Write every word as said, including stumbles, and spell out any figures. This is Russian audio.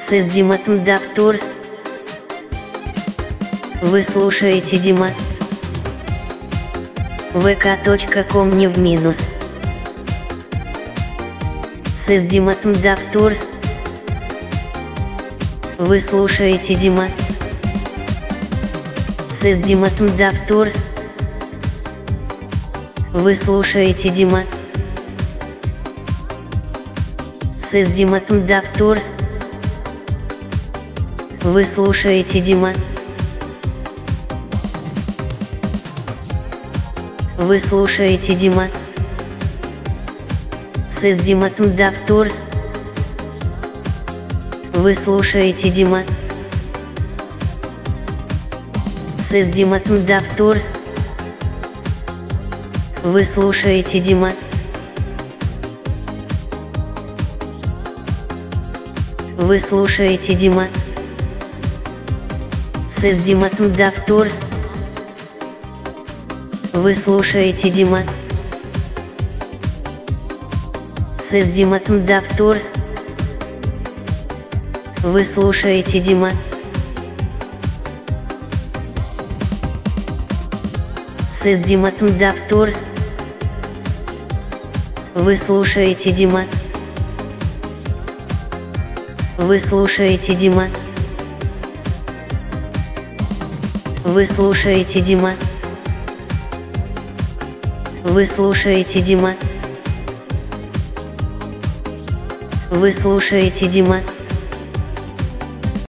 Сыз Диматын Дафторс. Вы слушаете Дима. вэ ка точка ком не в минус. Сыз Диматын Дафторс. Вы слушаете Дима. Сыз Диматын Дафторс. Вы слушаете Дима. Сыз Диматын Дафторс. Вы слушаете Дима. Вы слушаете Дима. Сыз Диматын Дафторс. Вы слушаете Дима. Сыз Диматын Дафторс. Вы слушаете Дима. Вы слушаете Дима. Сыз Диматын Дафторс. Вы слушаете Дима. Сыз Диматын Дафторс. Вы слушаете Дима. Сыз Диматын Дафторс. Вы слушаете Дима. Вы слушаете Дима. Вы слушаете Дима. Вы слушаете Дима. Вы слушаете Дима.